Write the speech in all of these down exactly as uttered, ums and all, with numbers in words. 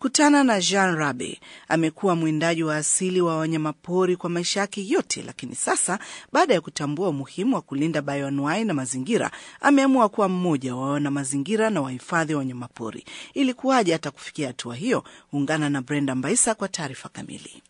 Kutana na Jean Rabe. Amekuwa mwindaji wa asili wa wanyamapori kwa maisha yake yote, lakini sasa baada ya kutambua umuhimu wa kulinda bioanuwai na mazingira, ameamua kuwa mmoja wa wana mazingira na wahifadhi wa wanyamapori. Ili kuwaje hata kufikia hatua hiyo? Ungana na Brenda Mbaisa kwa taarifa kamili.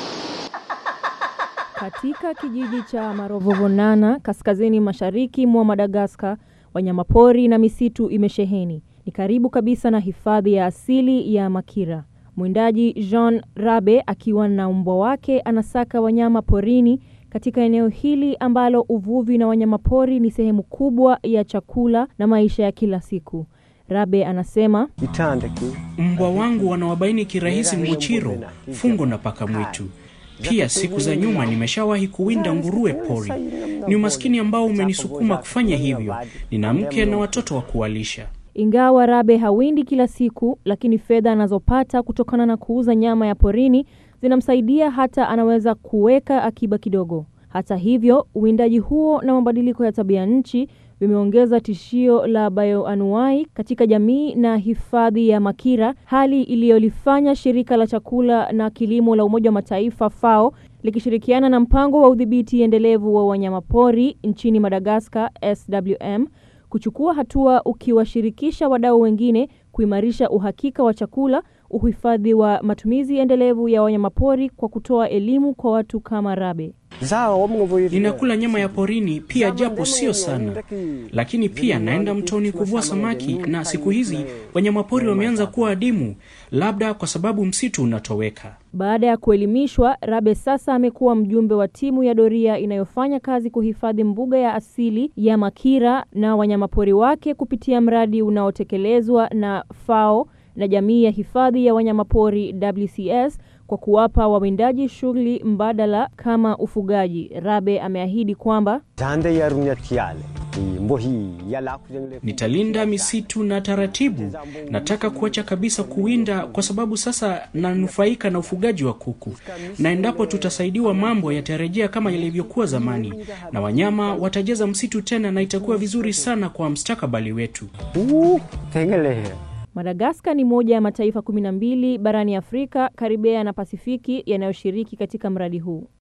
Katika kijiji cha Marovovonana, kaskazini mashariki mwa Madagascar, wanyamapori na misitu imesheheni. Ni karibu kabisa na hifadhi ya asili ya Makira. Mwindaji Jean Rabe akiwa na mbwa wake anasaka wanyama porini katika eneo hili ambalo uvuvi na wanyamapori ni sehemu kubwa ya chakula na maisha ya kila siku. Rabe anasema, mbwa wangu wanawabaini kirahisi mwichiro, fungo na paka mwitu. Pia siku za nyuma nimeshawahi kuwinda nguruwe pori. Ni umaskini ambao umenisukuma kufanya hivyo. Nina mke na watoto wa kuwalisha. Ingawa Rabe hawindi kila siku, lakini fedha anazopata kutokana na kuuza nyama ya porini zinamsaidia hata anaweza kuweka akiba kidogo. Hata hivyo, uwindaji huo na mabadiliko ya tabia nchi vimeongeza tishio la bioanuwai katika jamii na hifadhi ya Makira, hali iliyolifanya shirika la chakula na kilimo la Umoja wa Mataifa FAO likishirikiana na mpango wa udhibiti endelevu wa wanyamapori nchini Madagascar S W M kuchukua hatua ukiwashirikisha wadau wengine kuimarisha uhakika wa chakula, uhifadhi wa matumizi endelevu ya wanyamapori kwa kutoa elimu kwa watu kama Rabe. Ninakula nyama ya porini pia, japo sio sana, lakini pia naenda mtoni kuvua samaki, na siku hizi wanyamapori wameanza kuwa adimu, labda kwa sababu msitu unatoweka. Baada ya kuelimishwa, Rabe sasa amekuwa mjumbe wa timu ya doria inayofanya kazi kuhifadhi mbuga ya asili ya Makira na wanyamapori wake kupitia mradi unaotekelezwa na FAO na jamii ya hifadhi ya wanyamapori W C S kwa kuwapa wawindaji shughuli mbadala kama ufugaji. Rabe ameahidi kwamba nitalinda misitu na taratibu. Nataka kuacha kabisa kuwinda kwa sababu sasa nanufaika na ufugaji wa kuku. Na endapo tutasaidiwa, mambo yatarejea kama yalivyokuwa zamani na wanyama watajeza msitu tena, na itakuwa vizuri sana kwa mustakabali wetu. Madagascar ni moja ya mataifa kumi na mbili barani Afrika, Karibea na Pasifiki yanayoshiriki katika mradi huu.